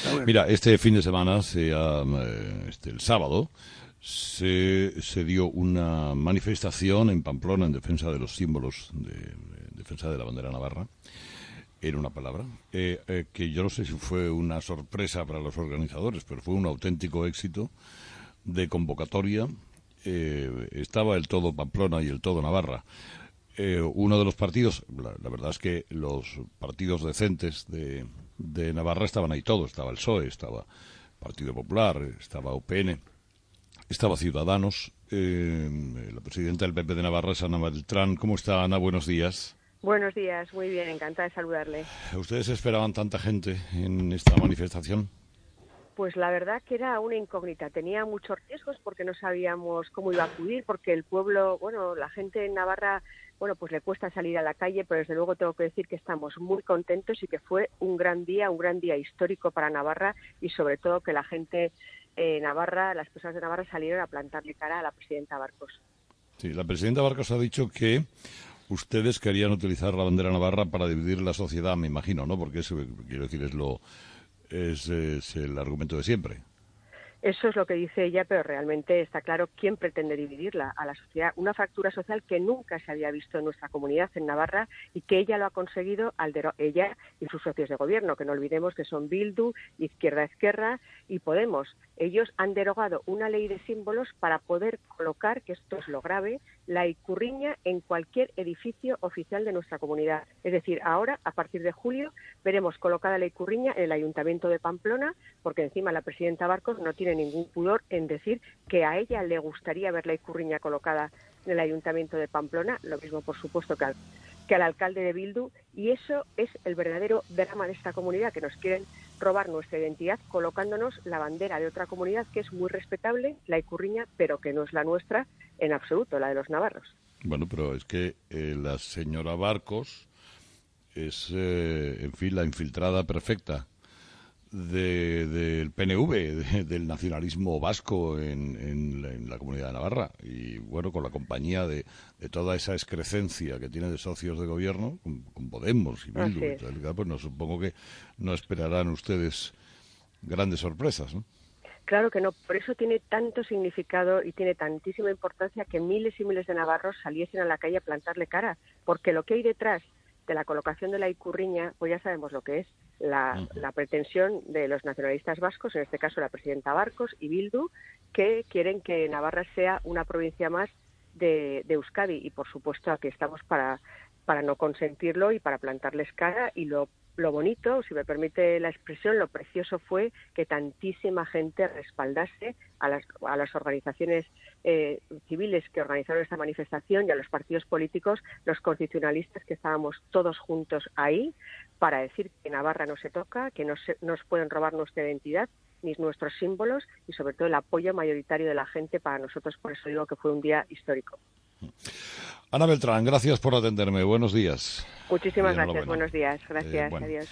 Mira, este fin de semana, el sábado, se dio una manifestación en Pamplona en defensa de los símbolos, en defensa de la bandera navarra, en una palabra, que yo no sé si fue una sorpresa para los organizadores, pero fue un auténtico éxito de convocatoria. Estaba el todo Pamplona y el todo Navarra. Uno de los partidos, la verdad es que los partidos decentes de Navarra estaban ahí todos. Estaba el PSOE, estaba Partido Popular, estaba UPN, estaba Ciudadanos. La presidenta del PP de Navarra es Ana Beltrán. ¿Cómo está, Ana? Buenos días. Buenos días, muy bien, encantada de saludarle. ¿Ustedes esperaban tanta gente en esta manifestación? Pues la verdad que era una incógnita, tenía muchos riesgos porque no sabíamos cómo iba a acudir, porque el pueblo, la gente en Navarra, pues le cuesta salir a la calle, pero desde luego tengo que decir que estamos muy contentos y que fue un gran día histórico para Navarra y sobre todo que la gente Navarra, las personas de Navarra salieron a plantarle cara a la presidenta Barcos. Sí, la presidenta Barcos ha dicho que ustedes querían utilizar la bandera navarra para dividir la sociedad, me imagino, ¿no? Porque eso, quiero decir, es el argumento de siempre. Eso es lo que dice ella, pero realmente está claro quién pretende dividirla a la sociedad. Una fractura social que nunca se había visto en nuestra comunidad, en Navarra, y que ella lo ha conseguido, ella y sus socios de gobierno, que no olvidemos que son Bildu, Izquierda Esquerra y Podemos. Ellos han derogado una ley de símbolos para poder colocar, que esto es lo grave, la ikurriña en cualquier edificio oficial de nuestra comunidad. Es decir, ahora, a partir de julio, veremos colocada la ikurriña en el Ayuntamiento de Pamplona, porque encima la presidenta Barcos no tiene ningún pudor en decir que a ella le gustaría ver la ikurriña colocada en el Ayuntamiento de Pamplona, lo mismo, por supuesto, que al alcalde de Bildu, y eso es el verdadero drama de esta comunidad, que nos quieren robar nuestra identidad colocándonos la bandera de otra comunidad que es muy respetable, la ikurriña, pero que no es la nuestra en absoluto, la de los navarros. Bueno, pero es que la señora Barcos es, en fin, la infiltrada perfecta del PNV, del nacionalismo vasco en la Comunidad de Navarra. Y bueno, con la compañía de toda esa excrescencia que tiene de socios de gobierno, con Podemos y Bildu y tal, pues no, supongo que no esperarán ustedes grandes sorpresas, ¿no? Claro que no, por eso tiene tanto significado y tiene tantísima importancia que miles y miles de navarros saliesen a la calle a plantarle cara, porque lo que hay detrás de la colocación de la ikurriña, pues ya sabemos lo que es, la pretensión de los nacionalistas vascos, en este caso la presidenta Barcos y Bildu, que quieren que Navarra sea una provincia más de Euskadi, y por supuesto aquí estamos para no consentirlo y para plantarles cara. Y lo bonito, si me permite la expresión, lo precioso fue que tantísima gente respaldase a las organizaciones civiles que organizaron esta manifestación y a los partidos políticos, los constitucionalistas, que estábamos todos juntos ahí para decir que Navarra no se toca, que no nos pueden robar nuestra identidad ni nuestros símbolos, y sobre todo el apoyo mayoritario de la gente para nosotros. Por eso digo que fue un día histórico. Ana Beltrán, gracias por atenderme. Buenos días. Muchísimas gracias. Buenos días. Gracias. Bueno. Adiós.